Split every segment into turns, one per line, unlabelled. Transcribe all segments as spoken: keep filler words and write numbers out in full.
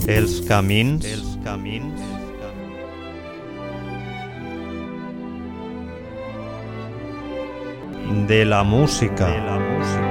Els camins, els camins de la música, de la música.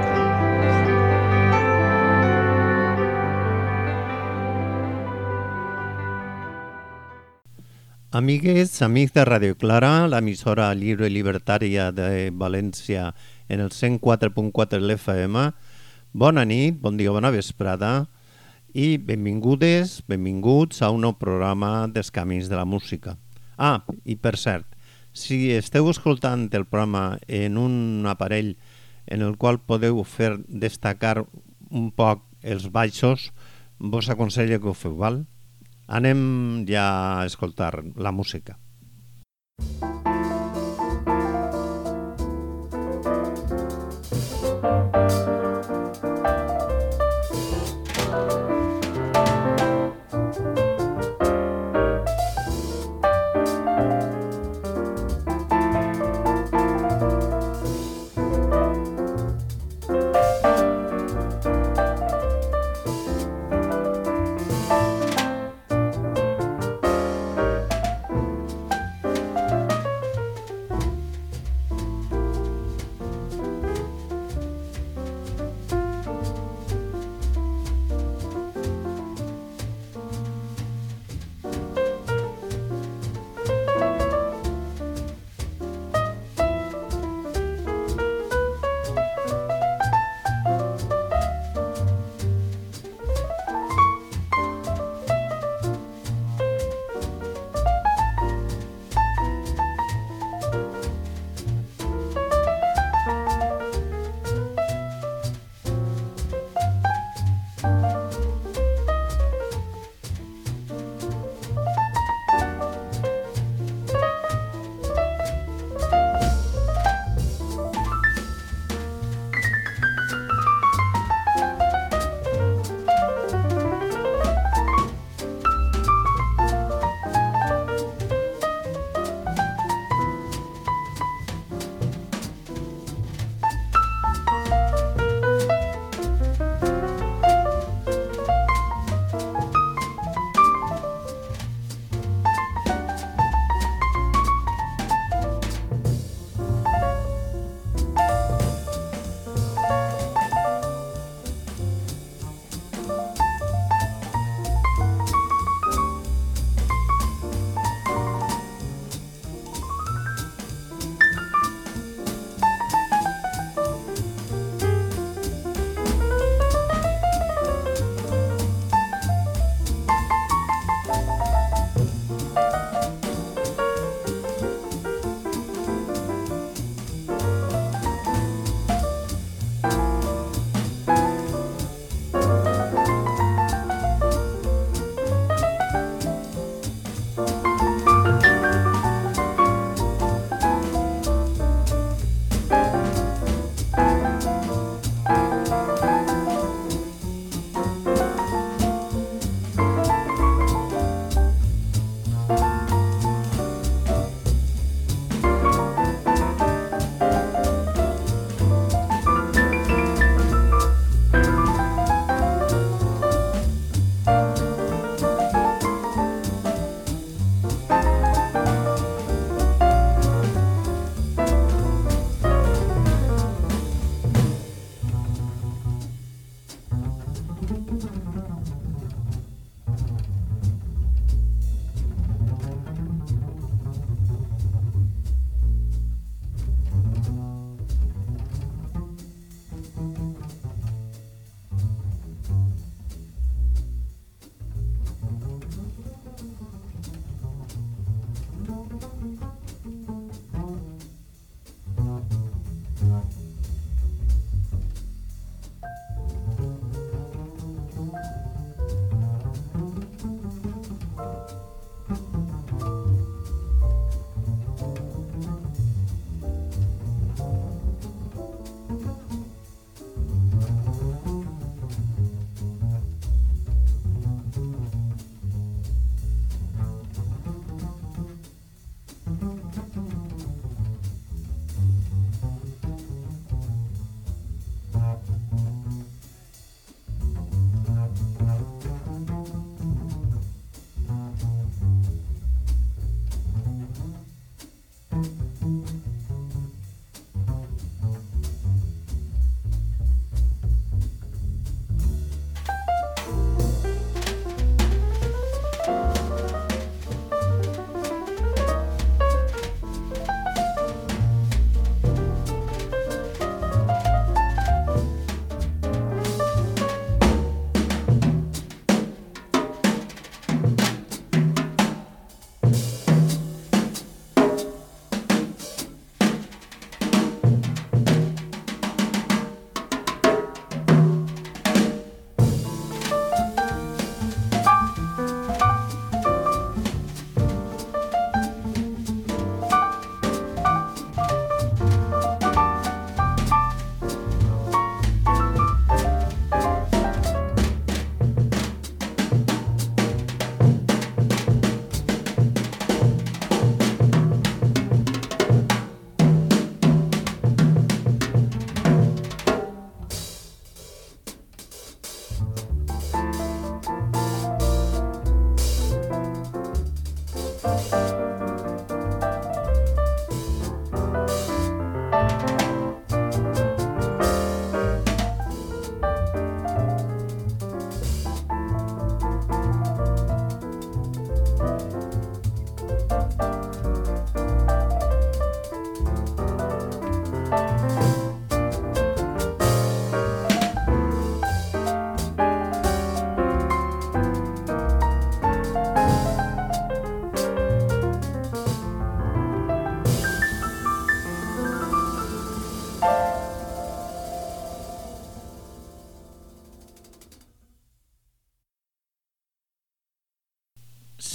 Amigues, amics de Radio Clara, l'emissora lliure i libertària de València en el cent quatre punt quatre de l'F M. Bona nit, bon dia, bona vesprada i benvingudes, benvinguts a un nou programa dels Camins de la Música. Ah, i per cert, si esteu escoltant el programa en un aparell en el qual podeu fer destacar un poc els baixos, vos aconsello que ho feu, val? Anem ja a escoltar la música.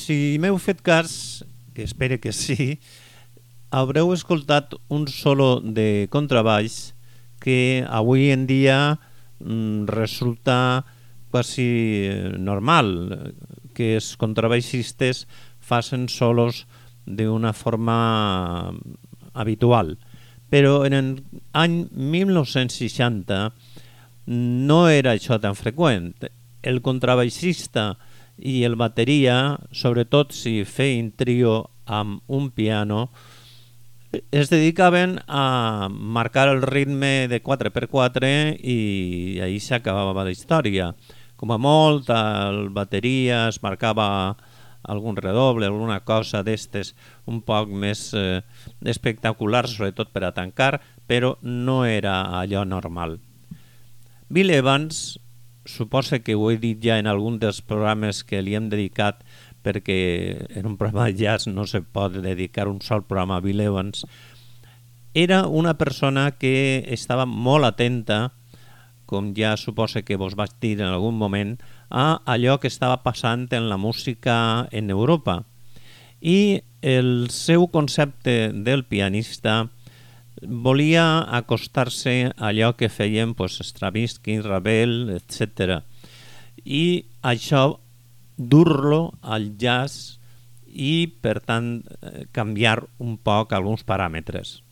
si m'heu fet cas, que espero que sí, haureu escoltat un solo de contrabaix que avui en dia mm, resulta quasi normal, que els contrabaixistes facin solos d'una forma habitual. Però en l'any mil nou-cents seixanta no era això tan freqüent. El contrabaixista i el bateria, sobretot si feien trio amb un piano, es dedicaven a marcar el ritme de quatre per quatre i ahí s'acabava la història. Com a molt, el bateria es marcava algun redoble, alguna cosa d'estes un poc més eh, espectacular, sobretot per a tancar, però no era allò normal. Bill Evans, suposo que ho he dit ja en algun dels programes que li hem dedicat, perquè en un programa de jazz no se pot dedicar un sol programa a Bill Evans, era una persona que estava molt atenta, com ja suposo que vos vaig dir en algun moment, a allò que estava passant en la música en Europa. I el seu concepte del pianista volia acostar-se a allò que feien pues, Stravinsky, Ravel, etcètera. I això dur-lo al jazz i, per tant, canviar un poc alguns paràmetres.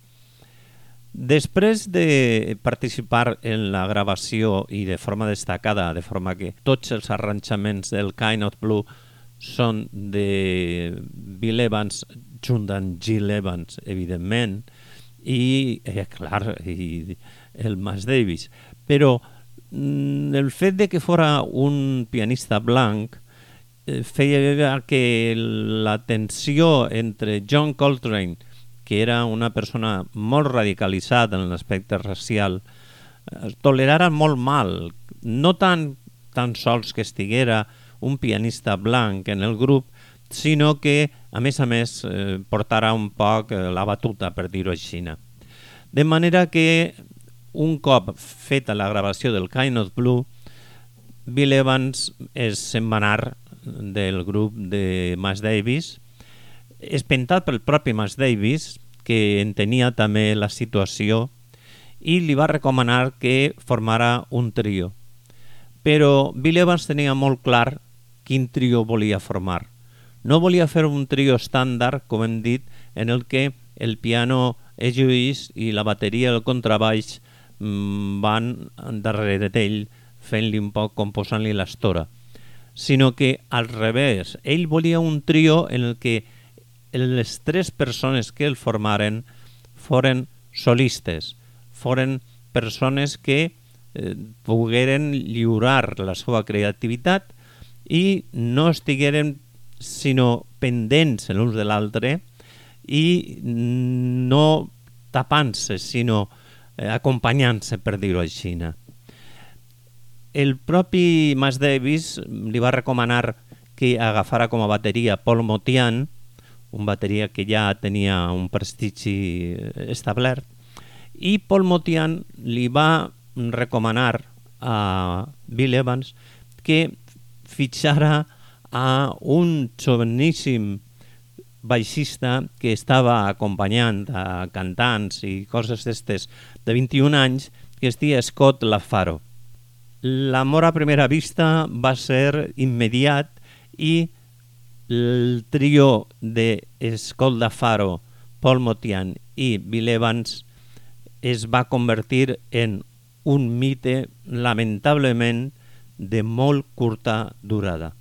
Després de participar en la gravació i de forma destacada, de forma que tots els arranjaments del Kind of Blue són de Bill Evans junt amb Gil Evans, evidentment, i, eh, clar, i el Miles Davis. Però mm, el fet de que fora un pianista blanc eh, feia que la tensió entre John Coltrane, que era una persona molt radicalitzada en l'aspecte racial, eh, tolerara molt mal, no tan, tan sols que estiguera un pianista blanc en el grup, sinó que, a més a més, eh, portara un poc eh, la batuta, per dir-ho així. De manera que, un cop feta la gravació del Kind of Blue, Bill Evans es se'n va anar del grup de Miles Davis, espentat pel propi Miles Davis, que entenia també la situació, i li va recomanar que formara un trio. Però Bill Evans tenia molt clar quin trio volia formar. No volia fer un trio estàndard, com hem dit, en el que el piano és lluís i la bateria i el contrabaix mmm, van darrere d'ell fent-li un poc com posant-li l'estora, sinó que al revés, ell volia un trio en el que les tres persones que el formaren foren solistes, foren persones que eh, pogueren lliurar la seva creativitat i no estigueren sinó pendents l'un de l'altre i no tapant-se, sinó eh, acompanyant-se, per dir-ho així. El propi Miles Davis li va recomanar que agafara com a bateria Paul Motian, un bateria que ja tenia un prestigi establert, i Paul Motian li va recomanar a Bill Evans que fitxara a un joveníssim baixista que estava acompanyant a cantants i coses d'estes de vint-i-un anys, que es deia Scott LaFaro. L'amor a primera vista va ser immediat i el trio de Scott LaFaro, Paul Motian i Bill Evans es va convertir en un mite lamentablement de molt curta durada.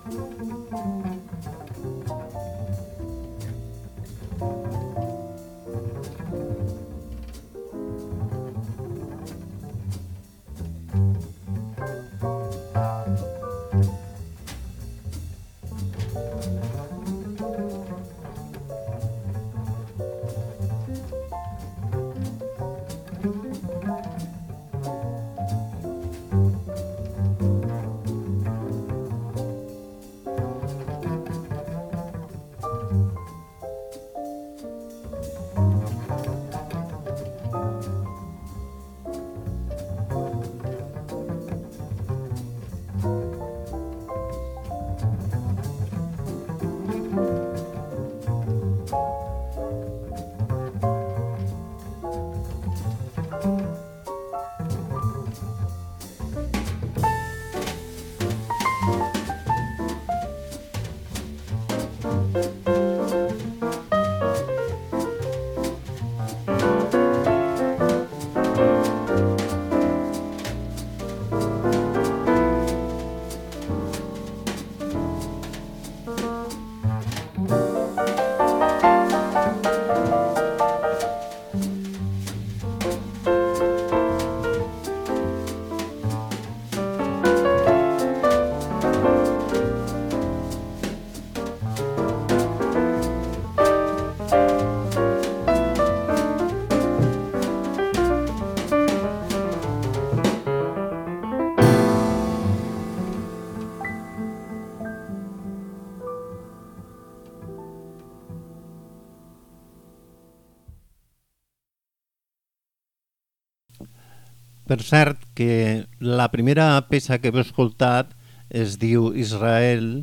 Per cert, que la primera peça que heu escoltat es diu Israel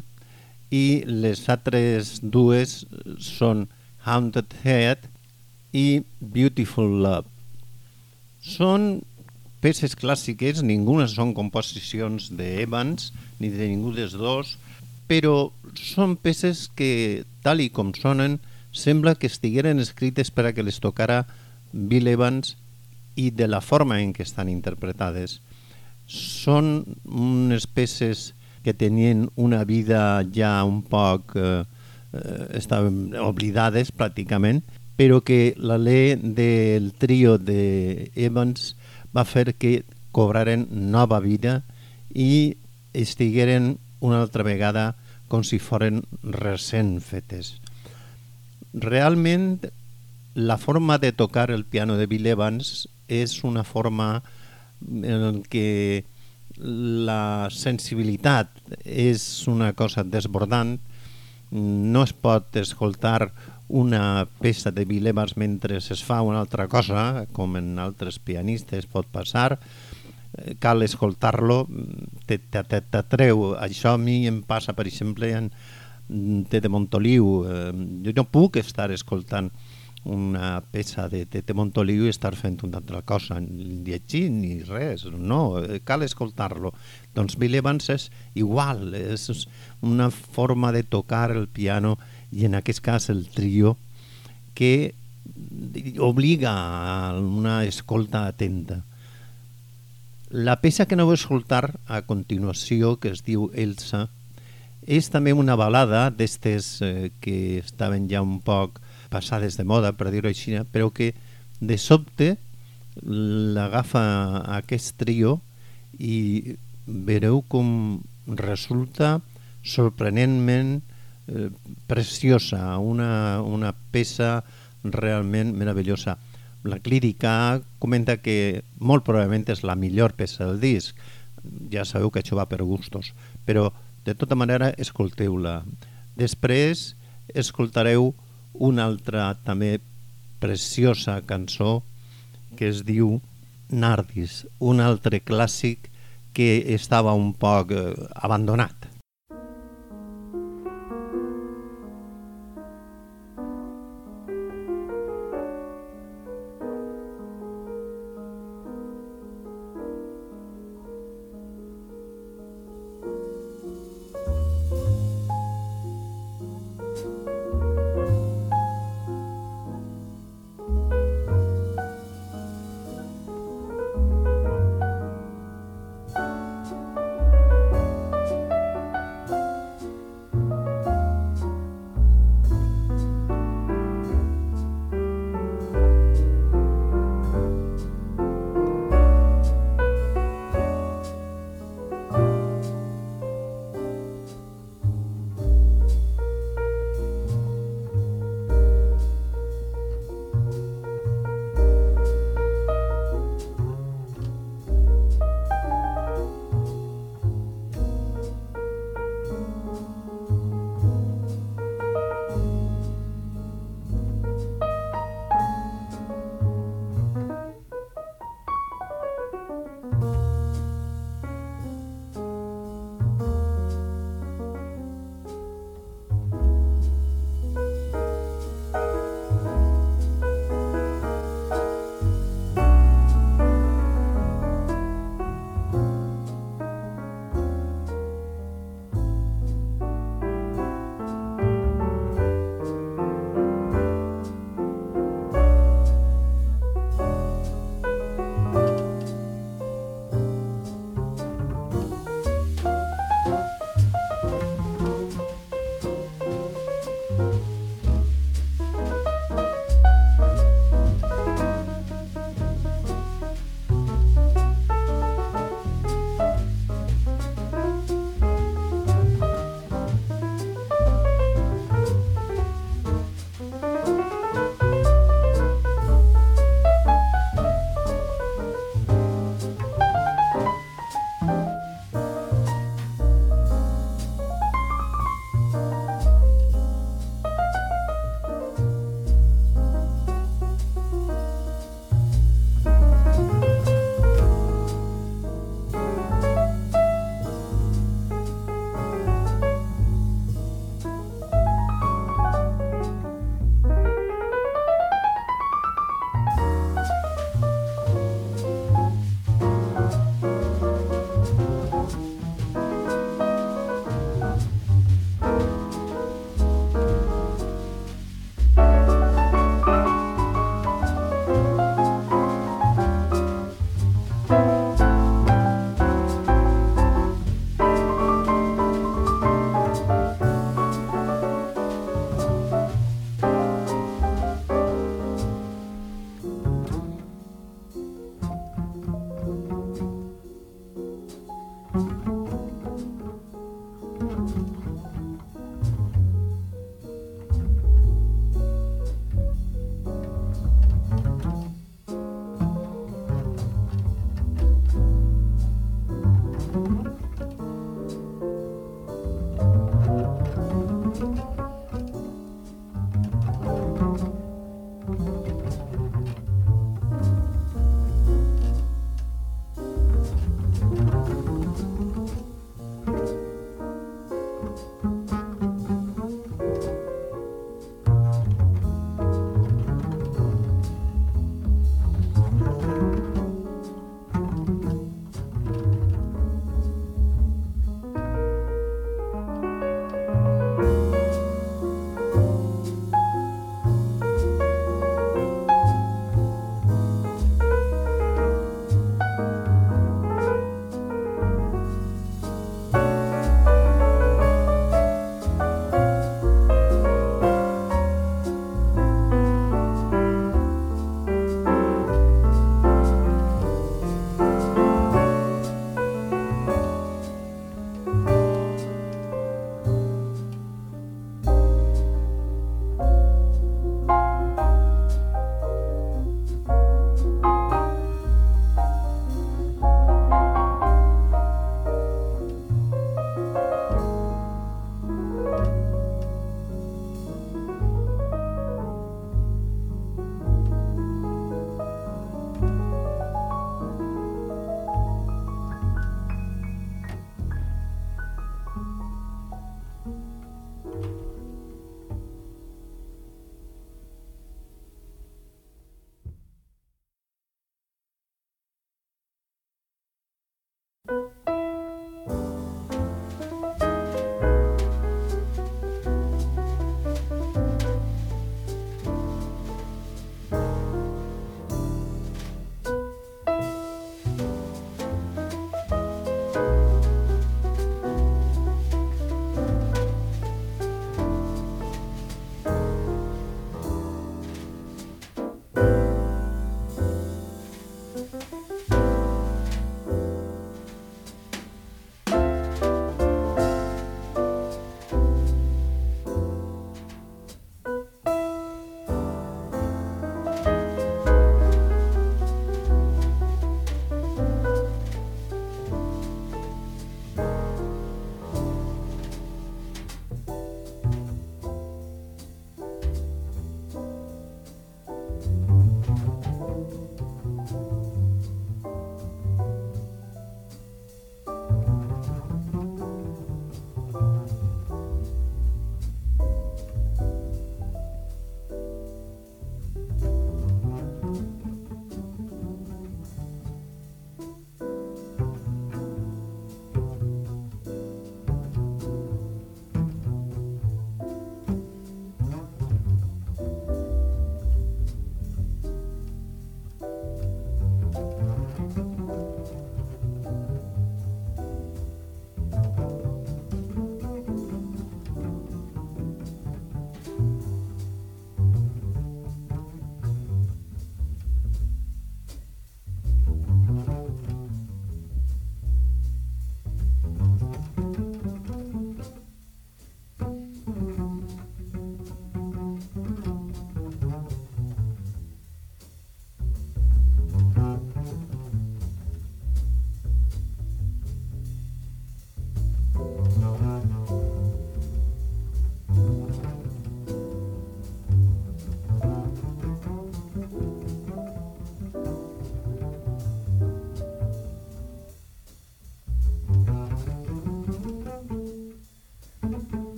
i les altres dues són Haunted Head i Beautiful Love. Són peces clàssiques, ninguna són composicions d'Evans ni de ningú dels dos, però són peces que, tal i com sonen, sembla que estigueren escrites per a que les tocara Bill Evans i de la forma en què estan interpretades. Són unes peces que tenien una vida ja un poc eh, estaven oblidades pràcticament, però que l'alè del trio de Evans va fer que cobraren nova vida i estigueren una altra vegada com si foren recent fetes. Realment, la forma de tocar el piano de Bill Evans és una forma en què la sensibilitat és una cosa desbordant. No es pot escoltar una peça de Bill Evans mentre es fa una altra cosa, com en altres pianistes pot passar. Cal escoltar-lo, t'atreu. Això a mi em passa, per exemple, en Tete Montoliu. Jo no puc estar escoltant una peça de Tete Montoliu i estar fent una altra cosa, ni llegir ni res, no, cal escoltar-lo. Doncs Bill Evans és igual, és una forma de tocar el piano i en aquest cas el trio que obliga a una escolta atenta. La peça que aneu a escoltar a continuació, que es diu Elsa, és també una balada d'estes eh, que estaven ja un poc passades de moda, per dir-ho així, però que de sobte l'agafa aquest trio i veureu com resulta sorprenentment eh, preciosa, una, una peça realment meravellosa. La crítica comenta que molt probablement és la millor peça del disc. Ja sabeu que això va per gustos, però de tota manera escolteu-la. Després escoltareu una altra també preciosa cançó que es diu Nardis, un altre clàssic que estava un poc eh, abandonat.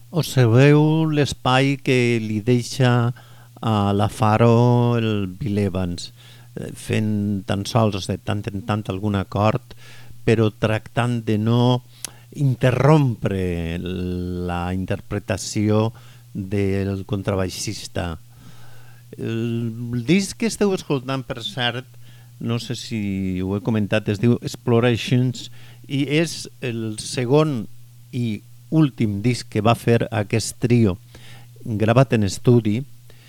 Observeu l'espai que li deixa a la Faro el Bill Evans, eh, fent tan sols de tant en tant algun acord, però tractant de no interrompre la interpretació del contrabaixista. El disc que esteu escoltant, per cert, no sé si ho he comentat, es diu Explorations i és el segon i últim disc que va fer aquest trio gravat en estudi,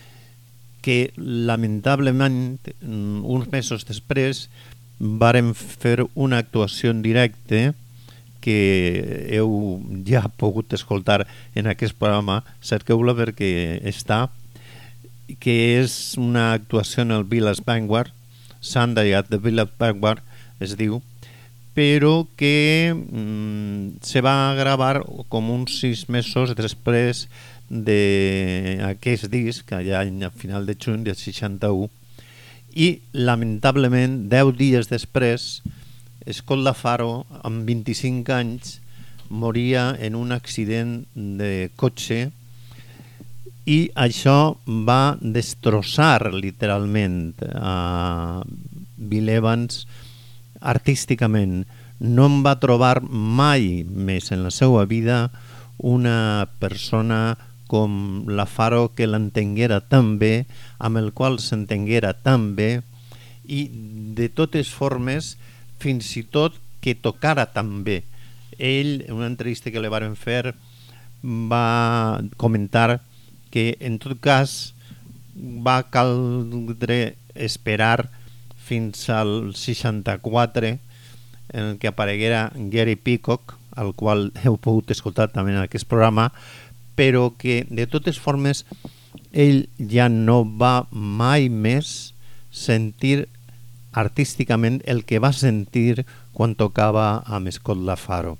que lamentablement uns mesos després varen fer una actuació en directe que heu ja pogut escoltar en aquest programa, cerqueu-la perquè està, que és una actuació en el Village Vanguard, Sunday at the Village Vanguard es diu, però que mm, se va gravar com uns sis mesos després d'aquest disc, allà a final de juny del seixanta-u, i lamentablement deu dies després Scott LaFaro, amb vint-i-cinc anys, moria en un accident de cotxe i això va destrossar literalment a Bill Evans artísticament. No em va trobar mai més en la seva vida una persona com LaFaro que l'entenguera tan bé, amb el qual s'entenguera tan bé i de totes formes fins i tot que tocara tan bé. Ell, en una entrevista que li varen fer, va comentar que en tot cas va caldre esperar fins al seixanta-quatre en què apareguera Gary Peacock, al qual heu pogut escoltar també en aquest programa, però que de totes formes ell ja no va mai més sentir artísticament el que va sentir quan tocava amb Scott LaFaro.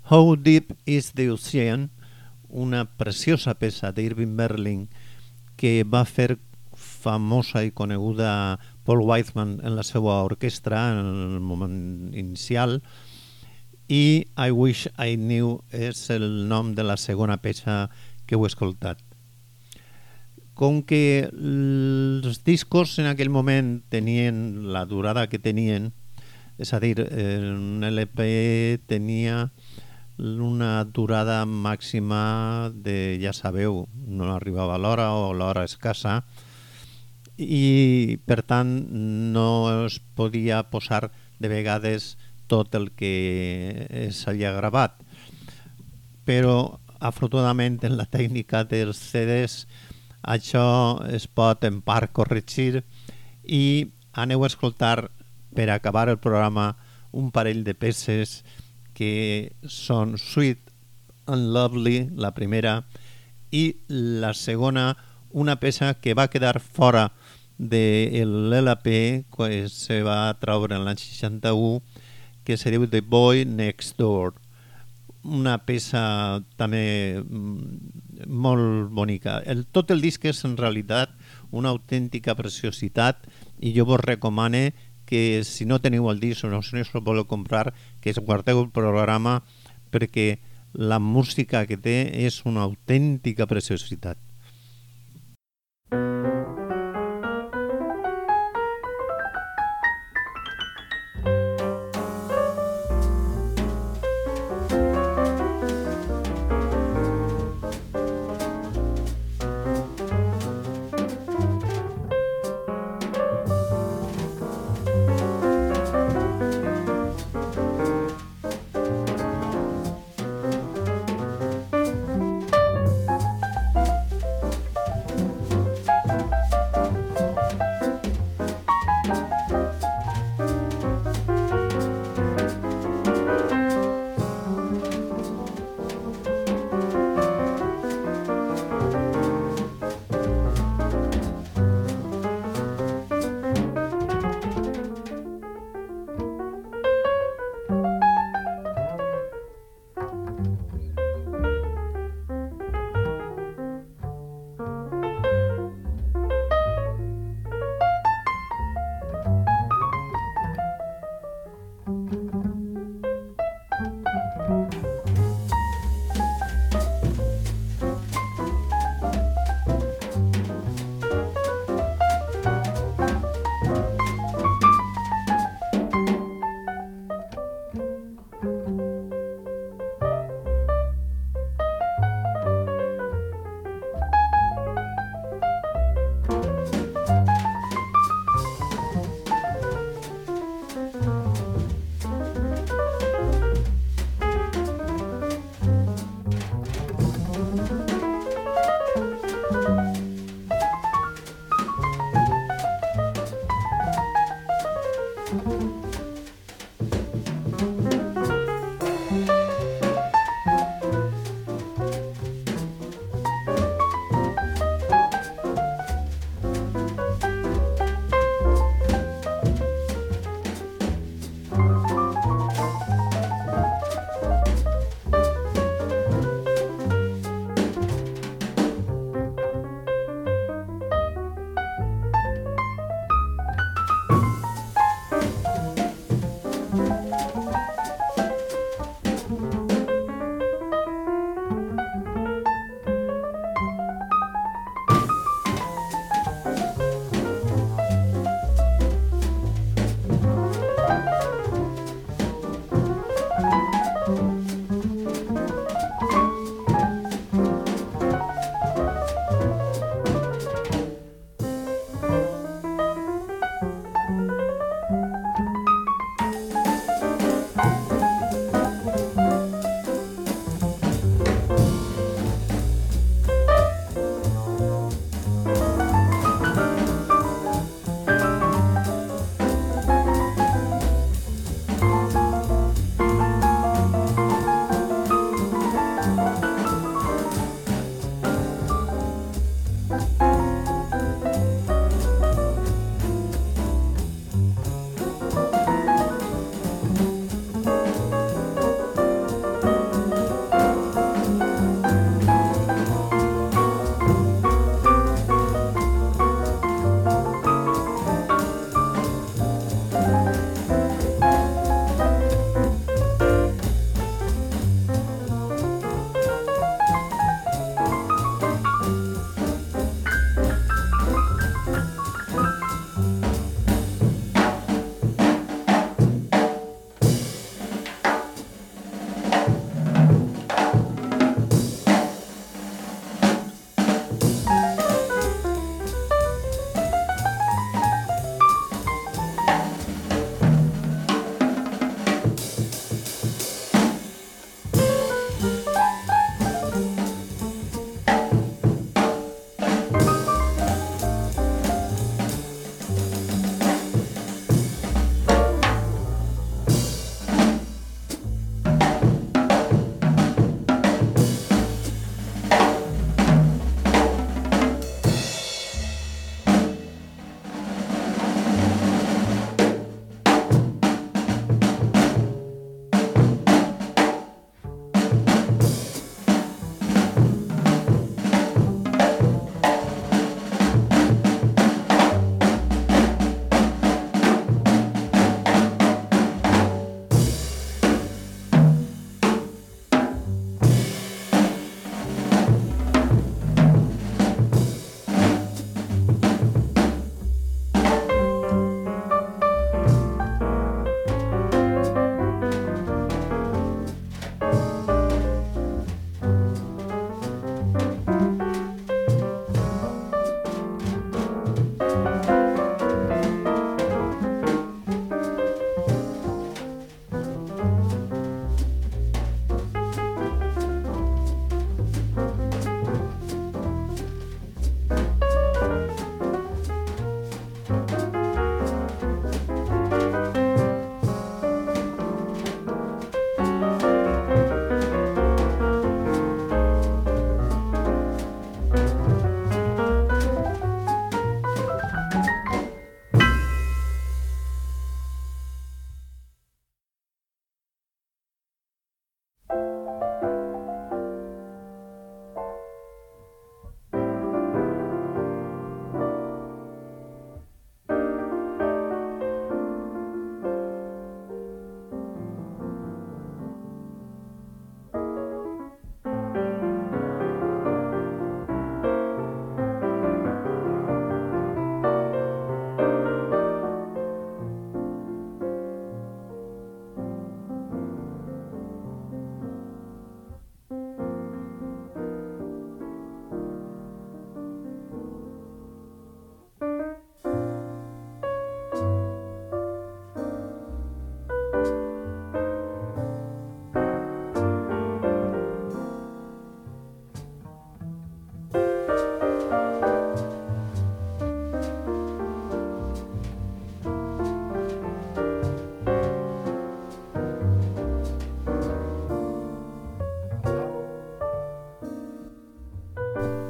How Deep is the Ocean, una preciosa peça d'Irving Berlin que va fer famosa i coneguda Paul Whiteman en la seva orquestra en el moment inicial, i I Wish I Knew és el nom de la segona peça que heu escoltat. Com que els discos en aquell moment tenien la durada que tenien, és a dir, un L P tenia una durada màxima de, ja sabeu, no arribava a l'hora o l'hora escassa, i per tant no es podia posar de vegades tot el que s'havia gravat. Però afortunadament en la tècnica dels C Ds això es pot en part corregir, i aneu a escoltar per acabar el programa un parell de peces que són Sweet and Lovely, la primera, i la segona, una peça que va quedar fora de l'L P que se va traure en l'any seixanta-u, que se diu The Boy Next Door, una peça també molt bonica. El, tot el disc és en realitat una autèntica preciositat, i jo vos recomano que si no teniu el disc o no, si no us el voleu comprar, que es guardeu el programa, perquè la música que té és una autèntica preciositat.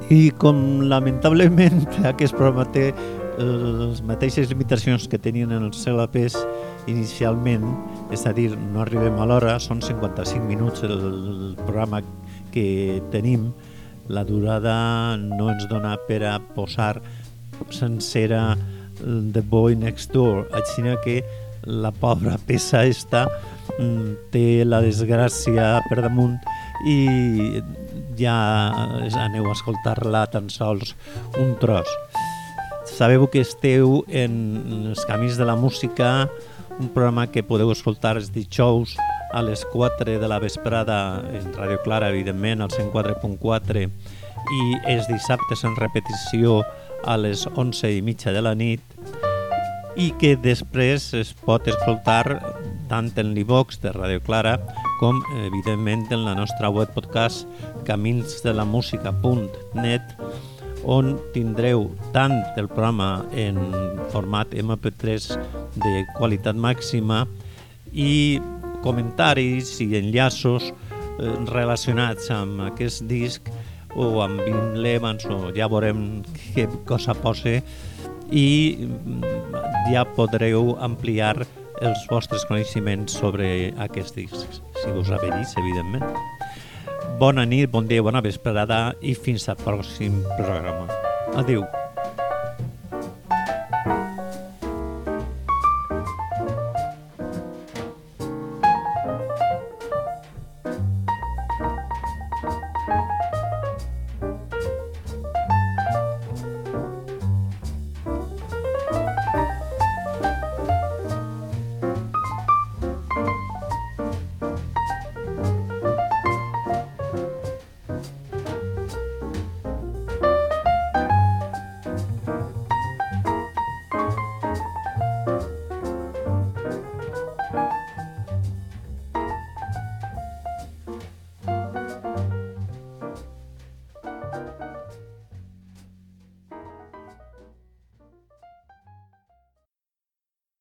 I com lamentablement aquest programa té les mateixes limitacions que tenien en els L Ps inicialment, és a dir, no arribem a l'hora, són cinquanta-cinc minuts el programa que tenim, la durada no ens dona per a posar sencera The Boy Next Door, així que la pobra peça esta té la desgràcia per damunt i ja aneu a escoltar-la tan sols un tros. Sabeu que esteu en els camins de la música, un programa que podeu escoltar els dijous a les quatre de la vesprada en Ràdio Clara, evidentment, al cent quatre punt quatre, i els dissabtes en repetició a les onze i mitja de la nit, i que després es pot escoltar tant en l'iVox de Ràdio Clara com, evidentment, en la nostra web podcast caminsdelamusica punt net, on tindreu tant el programa en format eme pe tres de qualitat màxima i comentaris i enllaços relacionats amb aquest disc o amb Vin Levans, o ja veurem què cosa posa, i ja podreu ampliar els vostres coneixements sobre aquests discs, si us avellis, evidentment. Bona nit, bon dia, bona vesprada i fins al pròxim programa. Adéu.